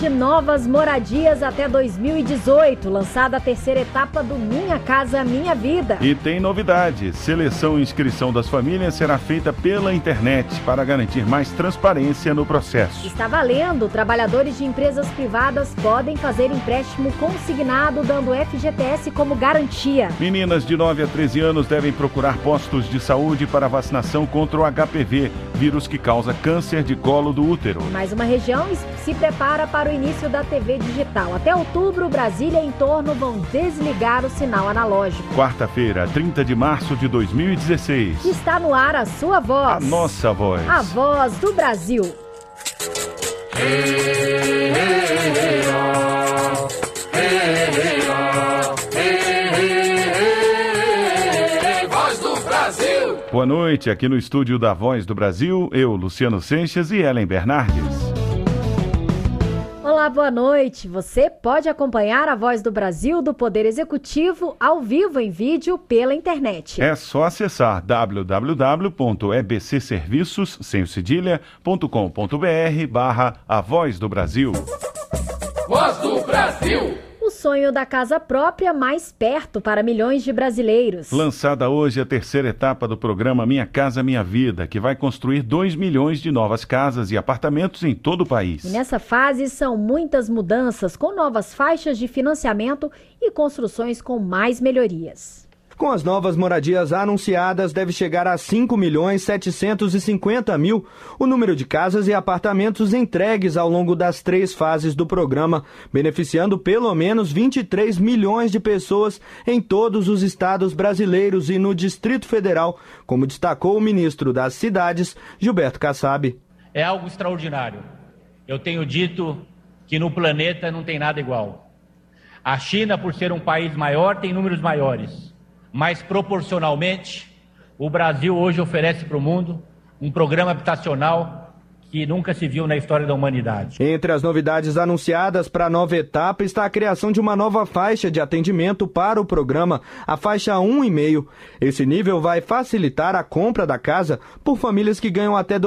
de novas moradias até 2018, lançada a terceira etapa do Minha Casa Minha Vida. E tem novidade, seleção e inscrição das famílias será feita pela internet para garantir mais transparência no processo. Está valendo, trabalhadores de empresas privadas podem fazer empréstimo consignado dando FGTS como garantia. Meninas de 9 a 13 anos devem procurar postos de saúde para vacinação contra o HPV, vírus que causa câncer de colo do útero. Mais uma região se prepara para o início da TV digital. Até outubro, Brasília e entorno vão desligar o sinal analógico. Quarta-feira, 30 de março de 2016. Está no ar a sua voz. A nossa voz. A voz do Brasil. Voz do Brasil. Boa noite, aqui no estúdio da Voz do Brasil, eu, Luciano Seixas e Ellen Bernardes. Olá, boa noite. Você pode acompanhar a Voz do Brasil do Poder Executivo ao vivo em vídeo pela internet. É só acessar www.ebcserviços.com.br/A Voz do Brasil. Voz do Brasil. O sonho da casa própria mais perto para milhões de brasileiros. Lançada hoje a terceira etapa do programa Minha Casa Minha Vida, que vai construir 2 milhões de novas casas e apartamentos em todo o país. E nessa fase são muitas mudanças, com novas faixas de financiamento e construções com mais melhorias. Com as novas moradias anunciadas, deve chegar a 5.750.000 o número de casas e apartamentos entregues ao longo das 3 fases do programa, beneficiando pelo menos 23 milhões de pessoas em todos os estados brasileiros e no Distrito Federal, como destacou o ministro das Cidades, Gilberto Kassab. É algo extraordinário. Eu tenho dito que no planeta não tem nada igual. A China, por ser um país maior, tem números maiores. Mas, proporcionalmente, o Brasil hoje oferece para o mundo um programa habitacional que nunca se viu na história da humanidade. Entre as novidades anunciadas para a nova etapa está a criação de uma nova faixa de atendimento para o programa, a faixa 1,5. Esse nível vai facilitar a compra da casa por famílias que ganham até R$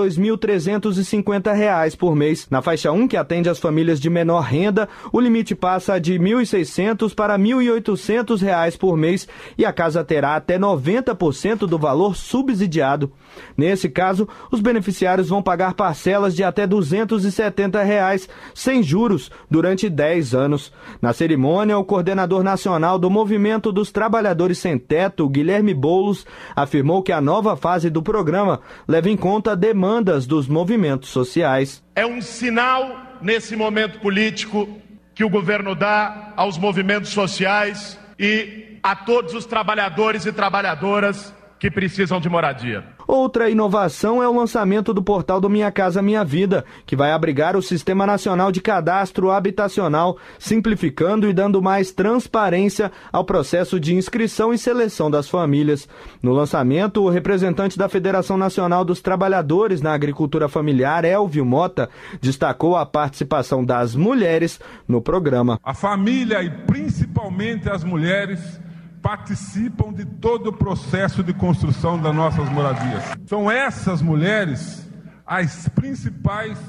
2.350 por mês. Na faixa 1, que atende as famílias de menor renda, o limite passa de R$ 1.600 para R$ 1.800 por mês e a casa terá até 90% do valor subsidiado. Nesse caso, os beneficiários vão pagar parcelas de até R$ 270 sem juros durante 10 anos. Na cerimônia, o coordenador nacional do Movimento dos Trabalhadores Sem Teto, Guilherme Boulos, afirmou que a nova fase do programa leva em conta demandas dos movimentos sociais. É um sinal nesse momento político que o governo dá aos movimentos sociais e a todos os trabalhadores e trabalhadoras que precisam de moradia. Outra inovação é o lançamento do portal do Minha Casa Minha Vida, que vai abrigar o Sistema Nacional de Cadastro Habitacional, simplificando e dando mais transparência ao processo de inscrição e seleção das famílias. No lançamento, o representante da Federação Nacional dos Trabalhadores na Agricultura Familiar, Elvio Mota, destacou a participação das mulheres no programa. A família e principalmente as mulheres participam de todo o processo de construção das nossas moradias. São essas mulheres as principais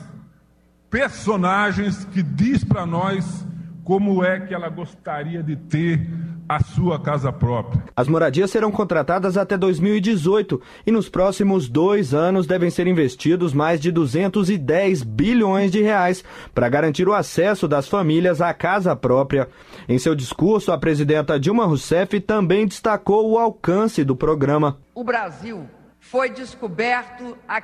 personagens que diz para nós como é que ela gostaria de ter a sua casa própria. As moradias serão contratadas até 2018 e nos próximos 2 anos devem ser investidos mais de 210 bilhões de reais para garantir o acesso das famílias à casa própria. Em seu discurso, a presidenta Dilma Rousseff também destacou o alcance do programa. O Brasil foi descoberto há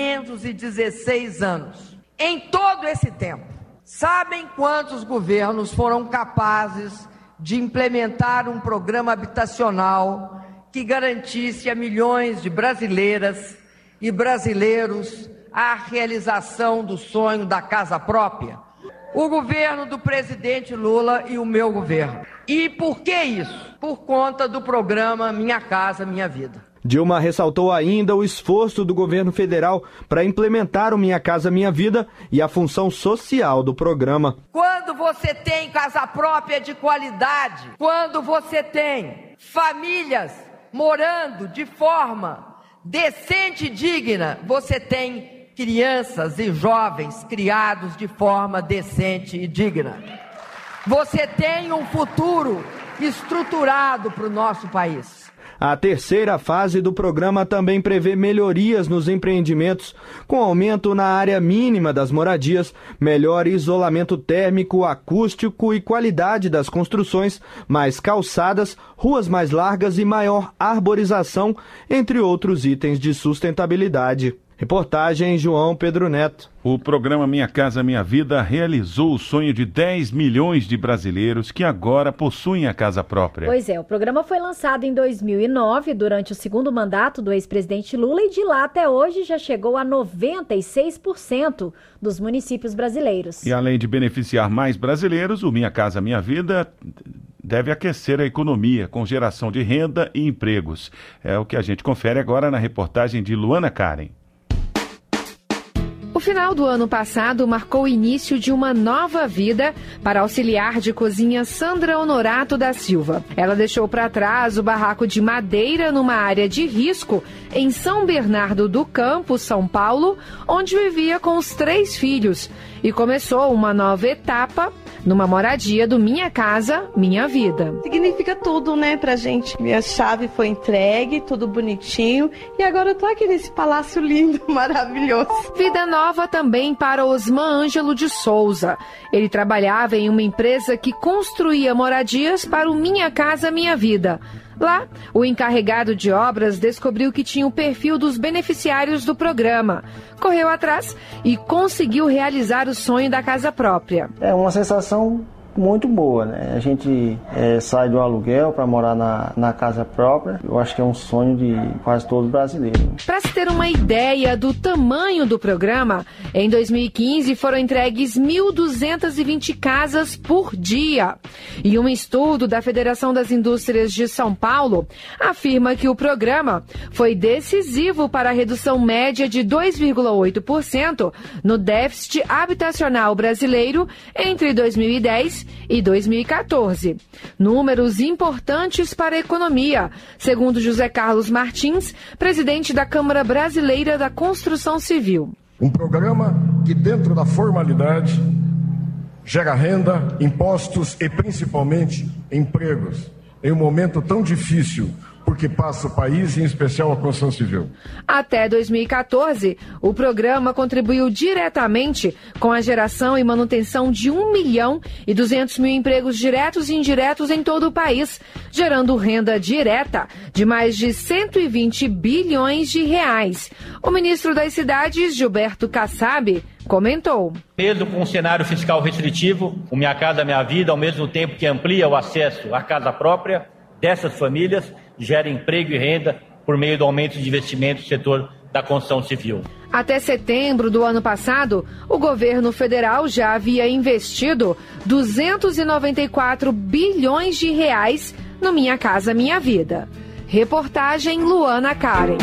516 anos. Em todo esse tempo, sabem quantos governos foram capazes de implementar um programa habitacional que garantisse a milhões de brasileiras e brasileiros a realização do sonho da casa própria? O governo do presidente Lula e o meu governo. E por que isso? Por conta do programa Minha Casa Minha Vida. Dilma ressaltou ainda o esforço do governo federal para implementar o Minha Casa Minha Vida e a função social do programa. Quando você tem casa própria de qualidade, quando você tem famílias morando de forma decente e digna, você tem crianças e jovens criados de forma decente e digna. Você tem um futuro estruturado para o nosso país. A terceira fase do programa também prevê melhorias nos empreendimentos, com aumento na área mínima das moradias, melhor isolamento térmico, acústico e qualidade das construções, mais calçadas, ruas mais largas e maior arborização, entre outros itens de sustentabilidade. Reportagem João Pedro Neto. O programa Minha Casa Minha Vida realizou o sonho de 10 milhões de brasileiros que agora possuem a casa própria. Pois é, o programa foi lançado em 2009, durante o segundo mandato do ex-presidente Lula, e de lá até hoje já chegou a 96% dos municípios brasileiros. E além de beneficiar mais brasileiros, o Minha Casa Minha Vida deve aquecer a economia com geração de renda e empregos. É o que a gente confere agora na reportagem de Luana Karen. O final do ano passado marcou o início de uma nova vida para a auxiliar de cozinha Sandra Honorato da Silva. Ela deixou para trás o barraco de madeira numa área de risco em São Bernardo do Campo, São Paulo, onde vivia com os 3 filhos, e começou uma nova etapa numa moradia do Minha Casa Minha Vida. Significa tudo, né, pra gente. Minha chave foi entregue, tudo bonitinho, e agora eu tô aqui nesse palácio lindo, maravilhoso. Vida nova também para Osman Ângelo de Souza. Ele trabalhava em uma empresa que construía moradias para o Minha Casa Minha Vida. Lá, o encarregado de obras descobriu que tinha o perfil dos beneficiários do programa. Correu atrás e conseguiu realizar o sonho da casa própria. É uma sensação muito boa, né? A gente sai do aluguel para morar na casa própria. Eu acho que é um sonho de quase todo brasileiro. Para se ter uma ideia do tamanho do programa, em 2015 foram entregues 1.220 casas por dia. E um estudo da Federação das Indústrias de São Paulo afirma que o programa foi decisivo para a redução média de 2,8% no déficit habitacional brasileiro entre 2010 e 2014. Números importantes para a economia, segundo José Carlos Martins, presidente da Câmara Brasileira da Construção Civil. Um programa que, dentro da formalidade, gera renda, impostos e, principalmente, empregos, em um momento tão difícil porque passa o país, em especial a construção civil. Até 2014, o programa contribuiu diretamente com a geração e manutenção de 1.200.000 empregos diretos e indiretos em todo o país, gerando renda direta de mais de 120 bilhões de reais. O ministro das Cidades, Gilberto Kassab, comentou. Mesmo com um cenário fiscal restritivo, o Minha Casa Minha Vida, ao mesmo tempo que amplia o acesso à casa própria dessas famílias, gera emprego e renda por meio do aumento de investimentos no setor da construção civil. Até setembro do ano passado, o governo federal já havia investido 294 bilhões de reais no Minha Casa Minha Vida. Reportagem Luana Karen.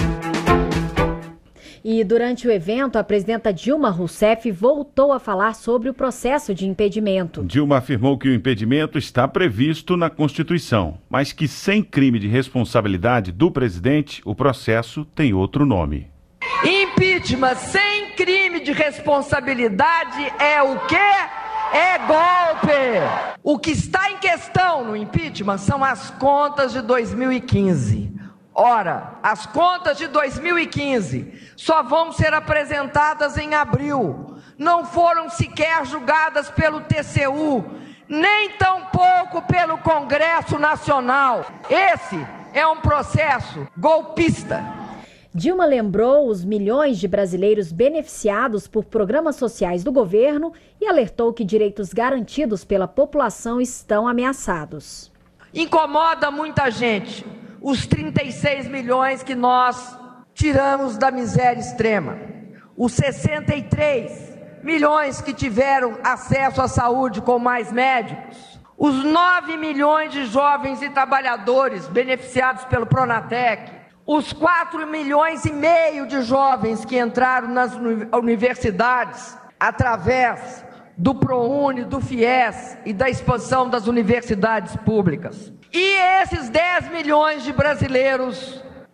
E durante o evento, a presidenta Dilma Rousseff voltou a falar sobre o processo de impedimento. Dilma afirmou que o impedimento está previsto na Constituição, mas que sem crime de responsabilidade do presidente, o processo tem outro nome. Impeachment sem crime de responsabilidade é o quê? É golpe! O que está em questão no impeachment são as contas de 2015. Ora, as contas de 2015 só vão ser apresentadas em abril. Não foram sequer julgadas pelo TCU, nem tampouco pelo Congresso Nacional. Esse é um processo golpista. Dilma lembrou os milhões de brasileiros beneficiados por programas sociais do governo e alertou que direitos garantidos pela população estão ameaçados. Incomoda muita gente os 36 milhões que nós tiramos da miséria extrema, os 63 milhões que tiveram acesso à saúde com mais médicos, os 9 milhões de jovens e trabalhadores beneficiados pelo Pronatec, os 4,5 milhões de jovens que entraram nas universidades através do ProUni, do FIES e da expansão das universidades públicas. E esses 10 milhões de brasileiros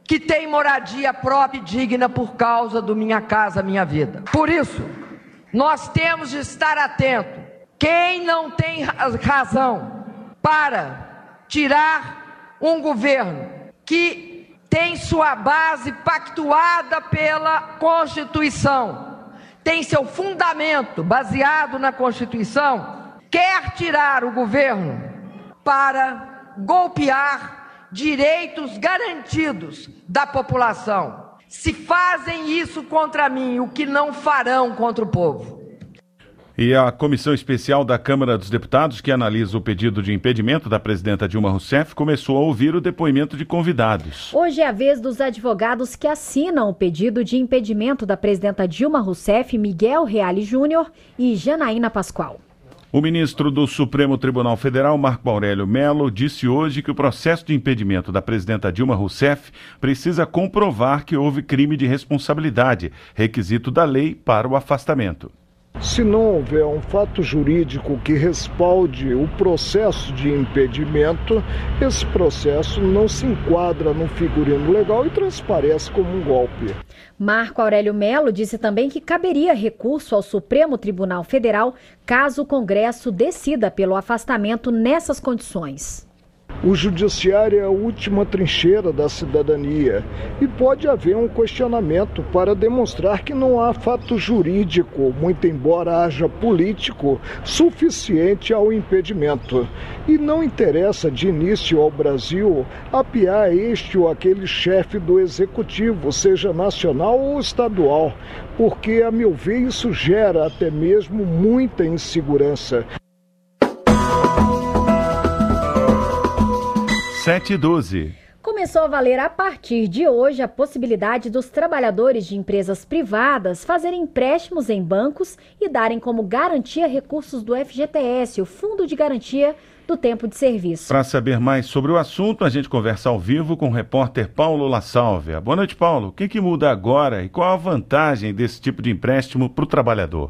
que tem moradia própria e digna por causa do Minha Casa Minha Vida. Por isso, nós temos de estar atento. Quem não tem razão para tirar um governo que tem sua base pactuada pela Constituição, tem seu fundamento baseado na Constituição, quer tirar o governo para golpear direitos garantidos da população. Se fazem isso contra mim, o que não farão contra o povo? E a Comissão Especial da Câmara dos Deputados, que analisa o pedido de impedimento da presidenta Dilma Rousseff, começou a ouvir o depoimento de convidados. Hoje é a vez dos advogados que assinam o pedido de impedimento da presidenta Dilma Rousseff, Miguel Reale Júnior e Janaína Pascoal. O ministro do Supremo Tribunal Federal, Marco Aurélio Mello, disse hoje que o processo de impedimento da presidenta Dilma Rousseff precisa comprovar que houve crime de responsabilidade, requisito da lei para o afastamento. Se não houver um fato jurídico que respalde o processo de impedimento, esse processo não se enquadra no figurino legal e transparece como um golpe. Marco Aurélio Mello disse também que caberia recurso ao Supremo Tribunal Federal caso o Congresso decida pelo afastamento nessas condições. O judiciário é a última trincheira da cidadania e pode haver um questionamento para demonstrar que não há fato jurídico, muito embora haja político, suficiente ao impedimento. E não interessa de início ao Brasil apiar este ou aquele chefe do executivo, seja nacional ou estadual, porque, a meu ver, isso gera até mesmo muita insegurança. 7h12. Começou a valer a partir de hoje a possibilidade dos trabalhadores de empresas privadas fazerem empréstimos em bancos e darem como garantia recursos do FGTS, o Fundo de Garantia do Tempo de Serviço. Para saber mais sobre o assunto, a gente conversa ao vivo com o repórter Paulo La Sálvia. Boa noite, Paulo. O que muda agora e qual a vantagem desse tipo de empréstimo para o trabalhador?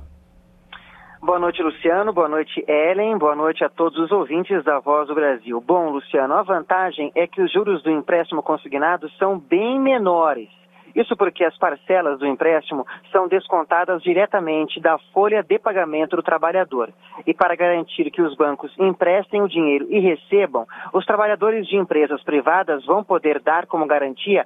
Boa noite, Luciano. Boa noite, Ellen. Boa noite a todos os ouvintes da Voz do Brasil. Bom, Luciano, a vantagem é que os juros do empréstimo consignado são bem menores. Isso porque as parcelas do empréstimo são descontadas diretamente da folha de pagamento do trabalhador. E para garantir que os bancos emprestem o dinheiro e recebam, os trabalhadores de empresas privadas vão poder dar como garantia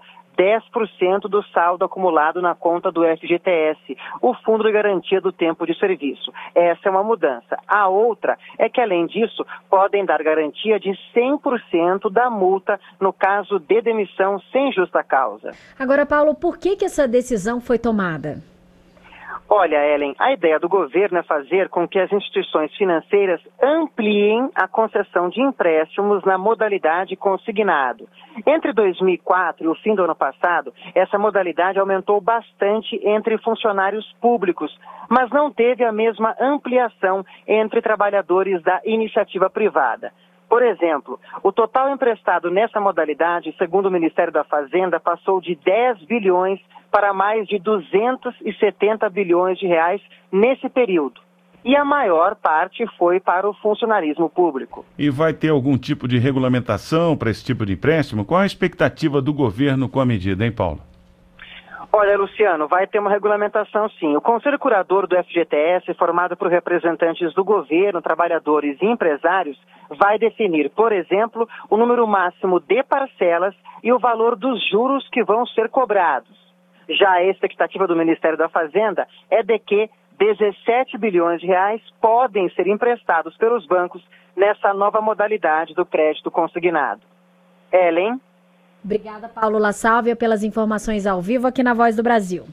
10% do saldo acumulado na conta do FGTS, o Fundo de Garantia do Tempo de Serviço. Essa é uma mudança. A outra é que, além disso, podem dar garantia de 100% da multa no caso de demissão sem justa causa. Agora, Paulo, por que essa decisão foi tomada? Olha, Ellen, a ideia do governo é fazer com que as instituições financeiras ampliem a concessão de empréstimos na modalidade consignado. Entre 2004 e o fim do ano passado, essa modalidade aumentou bastante entre funcionários públicos, mas não teve a mesma ampliação entre trabalhadores da iniciativa privada. Por exemplo, o total emprestado nessa modalidade, segundo o Ministério da Fazenda, passou de 10 bilhões para mais de 270 bilhões de reais nesse período. E a maior parte foi para o funcionarismo público. E vai ter algum tipo de regulamentação para esse tipo de empréstimo? Qual a expectativa do governo com a medida, hein, Paulo? Olha, Luciano, vai ter uma regulamentação sim. O Conselho Curador do FGTS, formado por representantes do governo, trabalhadores e empresários, vai definir, por exemplo, o número máximo de parcelas e o valor dos juros que vão ser cobrados. Já a expectativa do Ministério da Fazenda é de que 17 bilhões de reais podem ser emprestados pelos bancos nessa nova modalidade do crédito consignado. Ellen? Obrigada, Paulo La Sálvia, pelas informações ao vivo aqui na Voz do Brasil.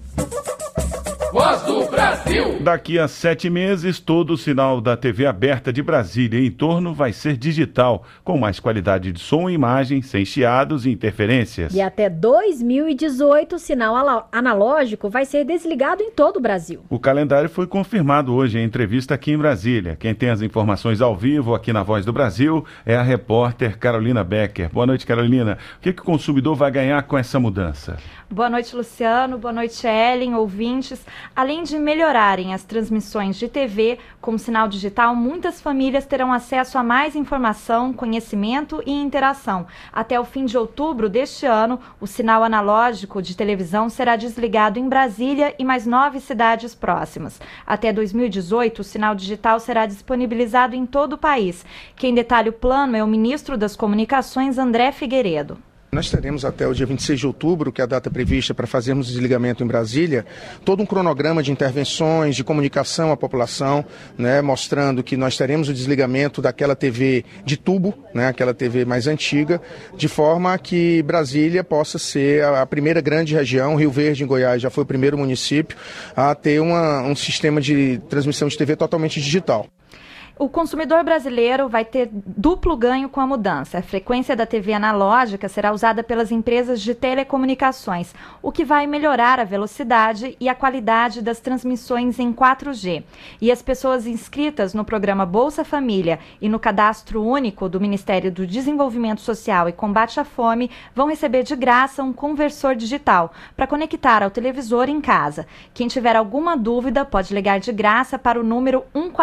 Voz do Brasil. Daqui a 7 meses, todo o sinal da TV aberta de Brasília e em torno vai ser digital, com mais qualidade de som e imagem, sem chiados e interferências. E até 2018, o sinal analógico vai ser desligado em todo o Brasil. O calendário foi confirmado hoje em entrevista aqui em Brasília. Quem tem as informações ao vivo aqui na Voz do Brasil é a repórter Carolina Becker. Boa noite, Carolina. O que o consumidor vai ganhar com essa mudança? Boa noite, Luciano. Boa noite, Ellen, ouvintes. Além de melhorarem as transmissões de TV com sinal digital, muitas famílias terão acesso a mais informação, conhecimento e interação. Até o fim de outubro deste ano, o sinal analógico de televisão será desligado em Brasília e mais 9 cidades próximas. Até 2018, o sinal digital será disponibilizado em todo o país. Quem detalha o plano é o ministro das Comunicações, André Figueiredo. Nós teremos até o dia 26 de outubro, que é a data prevista para fazermos o desligamento em Brasília, todo um cronograma de intervenções, de comunicação à população, né, mostrando que nós teremos o desligamento daquela TV de tubo, né, aquela TV mais antiga, de forma que Brasília possa ser a primeira grande região. Rio Verde, em Goiás, já foi o primeiro município a ter um sistema de transmissão de TV totalmente digital. O consumidor brasileiro vai ter duplo ganho com a mudança. A frequência da TV analógica será usada pelas empresas de telecomunicações, o que vai melhorar a velocidade e a qualidade das transmissões em 4G. E as pessoas inscritas no programa Bolsa Família e no Cadastro Único do Ministério do Desenvolvimento Social e Combate à Fome vão receber de graça um conversor digital para conectar ao televisor em casa. Quem tiver alguma dúvida pode ligar de graça para o número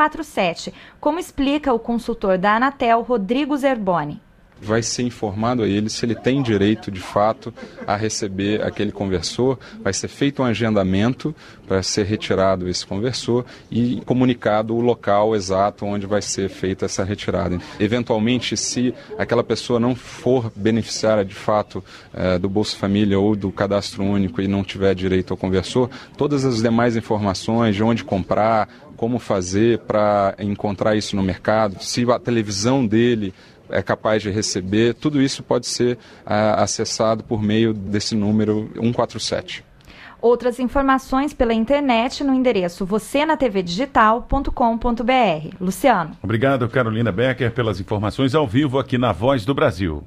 147, como explica o consultor da Anatel, Rodrigo Zerboni. Vai ser informado a ele se ele tem direito, de fato, a receber aquele conversor. Vai ser feito um agendamento para ser retirado esse conversor e comunicado o local exato onde vai ser feita essa retirada. Eventualmente, se aquela pessoa não for beneficiária, de fato, do Bolsa Família ou do Cadastro Único e não tiver direito ao conversor, todas as demais informações de onde comprar, como fazer para encontrar isso no mercado, se a televisão dele é capaz de receber, tudo isso pode ser acessado por meio desse número 147. Outras informações pela internet no endereço vocenatvdigital.com.br. Luciano. Obrigado, Carolina Becker, pelas informações ao vivo aqui na Voz do Brasil.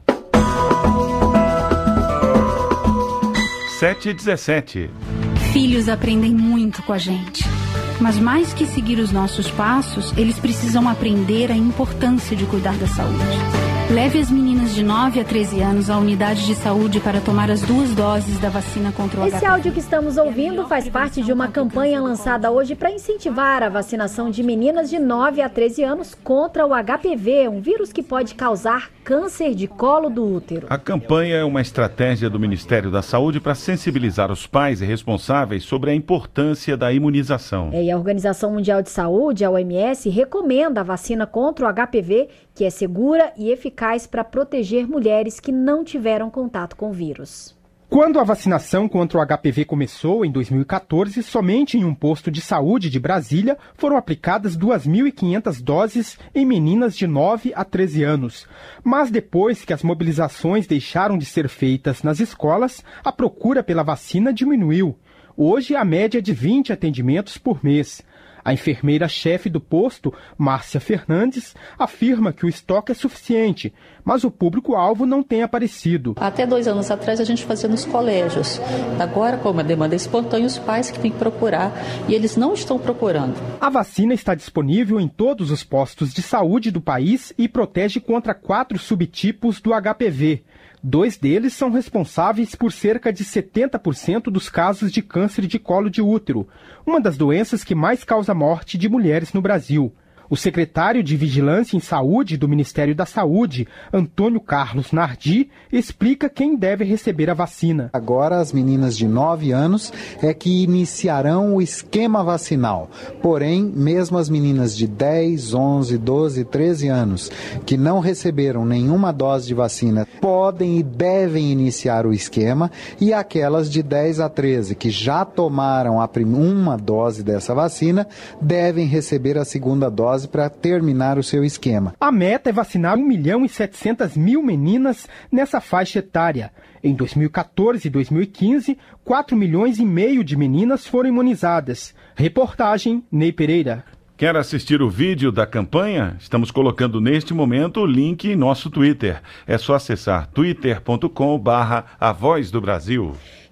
7h17. Filhos aprendem muito com a gente. Mas mais que seguir os nossos passos, eles precisam aprender a importância de cuidar da saúde. Leve as meninas de 9 a 13 anos à unidade de saúde para tomar as 2 doses da vacina contra o HPV. Esse áudio que estamos ouvindo faz parte de uma campanha lançada hoje para incentivar a vacinação de meninas de 9 a 13 anos contra o HPV, um vírus que pode causar câncer de colo do útero. A campanha é uma estratégia do Ministério da Saúde para sensibilizar os pais e responsáveis sobre a importância da imunização. E a Organização Mundial de Saúde, a OMS, recomenda a vacina contra o HPV, que é segura e eficaz para proteger mulheres que não tiveram contato com o vírus. Quando a vacinação contra o HPV começou, em 2014, somente em um posto de saúde de Brasília foram aplicadas 2.500 doses em meninas de 9 a 13 anos. Mas depois que as mobilizações deixaram de ser feitas nas escolas, a procura pela vacina diminuiu. Hoje, a média é de 20 atendimentos por mês. A enfermeira-chefe do posto, Márcia Fernandes, afirma que o estoque é suficiente, mas o público-alvo não tem aparecido. Até 2 anos atrás a gente fazia nos colégios. Agora, como a demanda é espontânea, os pais que têm que procurar e eles não estão procurando. A vacina está disponível em todos os postos de saúde do país e protege contra 4 subtipos do HPV. 2 deles são responsáveis por cerca de 70% dos casos de câncer de colo de útero, uma das doenças que mais causa morte de mulheres no Brasil. O secretário de Vigilância em Saúde do Ministério da Saúde, Antônio Carlos Nardi, explica quem deve receber a vacina. Agora as meninas de 9 anos é que iniciarão o esquema vacinal. Porém, mesmo as meninas de 10, 11, 12, 13 anos que não receberam nenhuma dose de vacina podem e devem iniciar o esquema, e aquelas de 10 a 13 que já tomaram uma dose dessa vacina devem receber a segunda dose para terminar o seu esquema. A meta é vacinar 1.700.000 meninas nessa faixa etária. Em 2014 e 2015, 4,5 milhões de meninas foram imunizadas. Reportagem, Ney Pereira. Quer assistir o vídeo da campanha? Estamos colocando neste momento o link em nosso Twitter. É só acessar twitter.com/A Voz do Brasil.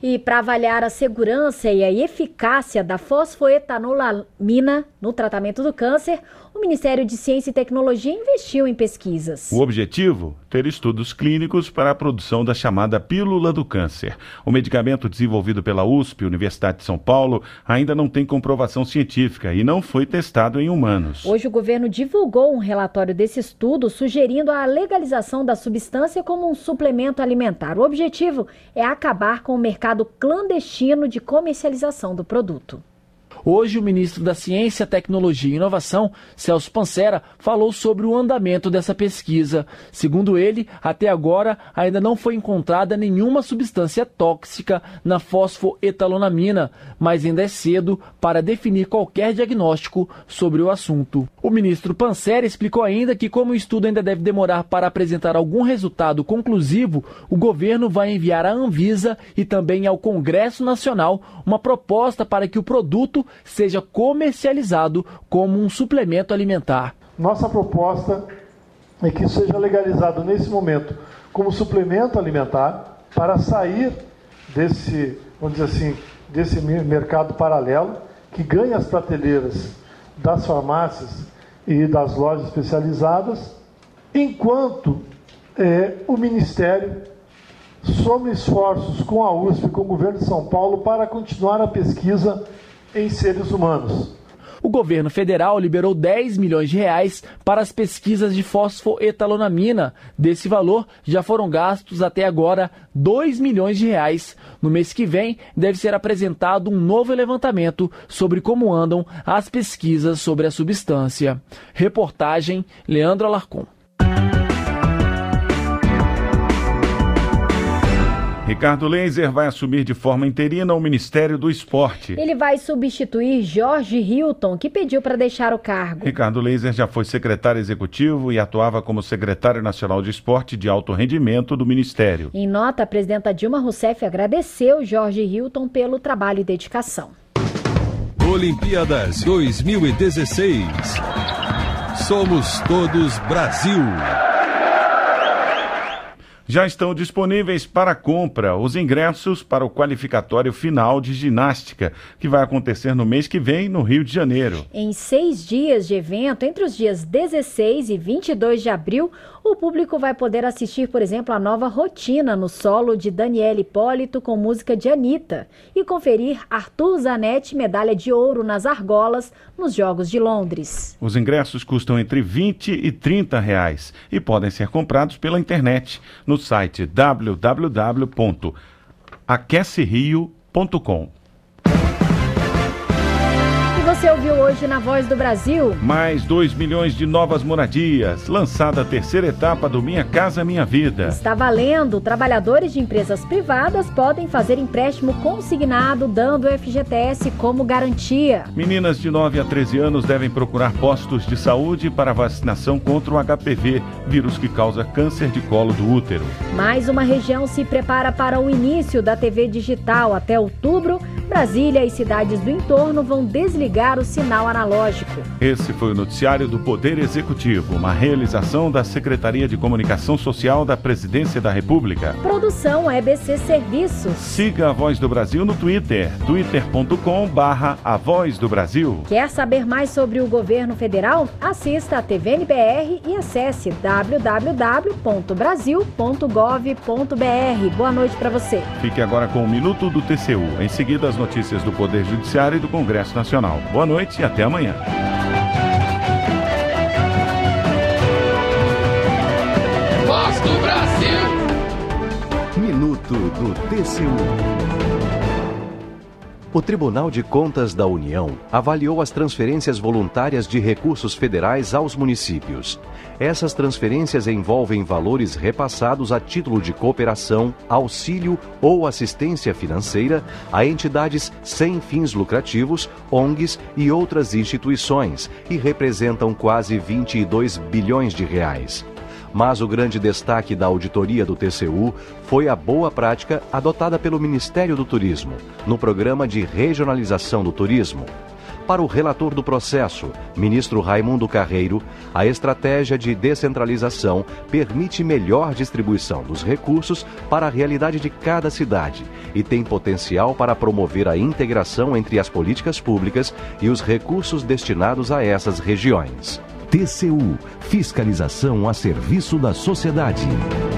E para avaliar a segurança e a eficácia da fosfoetanolamina no tratamento do câncer, o Ministério de Ciência e Tecnologia investiu em pesquisas. O objetivo? Ter estudos clínicos para a produção da chamada pílula do câncer. O medicamento desenvolvido pela USP, Universidade de São Paulo, ainda não tem comprovação científica e não foi testado em humanos. Hoje o governo divulgou um relatório desse estudo sugerindo a legalização da substância como um suplemento alimentar. O objetivo é acabar com o mercado clandestino de comercialização do produto. Hoje, o ministro da Ciência, Tecnologia e Inovação, Celso Pancera, falou sobre o andamento dessa pesquisa. Segundo ele, até agora ainda não foi encontrada nenhuma substância tóxica na fosfoetanolamina, mas ainda é cedo para definir qualquer diagnóstico sobre o assunto. O ministro Pancera explicou ainda que, como o estudo ainda deve demorar para apresentar algum resultado conclusivo, o governo vai enviar à Anvisa e também ao Congresso Nacional uma proposta para que o produto seja comercializado como um suplemento alimentar. Nossa proposta é que isso seja legalizado nesse momento como suplemento alimentar para sair desse, vamos dizer assim, desse mercado paralelo que ganha as prateleiras das farmácias e das lojas especializadas, enquanto o Ministério soma esforços com a USP e com o governo de São Paulo para continuar a pesquisa em seres humanos. O governo federal liberou 10 milhões de reais para as pesquisas de fosfoetanolamina. Desse valor, já foram gastos até agora 2 milhões de reais. No mês que vem, deve ser apresentado um novo levantamento sobre como andam as pesquisas sobre a substância. Reportagem Leandro Alarcon. Ricardo Leiser vai assumir de forma interina o Ministério do Esporte. Ele vai substituir Jorge Hilton, que pediu para deixar o cargo. Ricardo Leiser já foi secretário executivo e atuava como secretário nacional de esporte de alto rendimento do Ministério. Em nota, a presidenta Dilma Rousseff agradeceu Jorge Hilton pelo trabalho e dedicação. Olimpíadas 2016. Somos todos Brasil. Já estão disponíveis para compra os ingressos para o qualificatório final de ginástica, que vai acontecer no mês que vem, no Rio de Janeiro. Em 6 dias de evento, entre os dias 16 e 22 de abril, o público vai poder assistir, por exemplo, a nova rotina no solo de Daniela Hipólito com música de Anitta e conferir Arthur Zanetti, medalha de ouro nas argolas nos Jogos de Londres. Os ingressos custam entre R$20 e R$30 e podem ser comprados pela internet no site www.aquecerio.com. Você ouviu hoje na Voz do Brasil? Mais 2 milhões de novas moradias. Lançada a terceira etapa do Minha Casa Minha Vida. Está valendo. Trabalhadores de empresas privadas podem fazer empréstimo consignado, dando o FGTS como garantia. Meninas de 9 a 13 anos devem procurar postos de saúde para vacinação contra o HPV, vírus que causa câncer de colo do útero. Mais uma região se prepara para o início da TV digital. Até outubro, Brasília e cidades do entorno vão desligar o sinal analógico. Esse foi o noticiário do Poder Executivo, uma realização da Secretaria de Comunicação Social da Presidência da República. Produção EBC Serviços. Siga a Voz do Brasil no Twitter, twitter.com/A Voz do Brasil. Quer saber mais sobre o governo federal? Assista a TVNBR e acesse www.brasil.gov.br. Boa noite para você. Fique agora com o Minuto do TCU. Em seguida, as notícias do Poder Judiciário e do Congresso Nacional. Boa noite e até amanhã. Voz do Brasil. Minuto do TCU. O Tribunal de Contas da União avaliou as transferências voluntárias de recursos federais aos municípios. Essas transferências envolvem valores repassados a título de cooperação, auxílio ou assistência financeira a entidades sem fins lucrativos, ONGs e outras instituições e representam quase 22 bilhões de reais. Mas o grande destaque da auditoria do TCU foi a boa prática adotada pelo Ministério do Turismo, no Programa de Regionalização do Turismo. Para o relator do processo, ministro Raimundo Carreiro, a estratégia de descentralização permite melhor distribuição dos recursos para a realidade de cada cidade e tem potencial para promover a integração entre as políticas públicas e os recursos destinados a essas regiões. TCU, fiscalização a serviço da sociedade.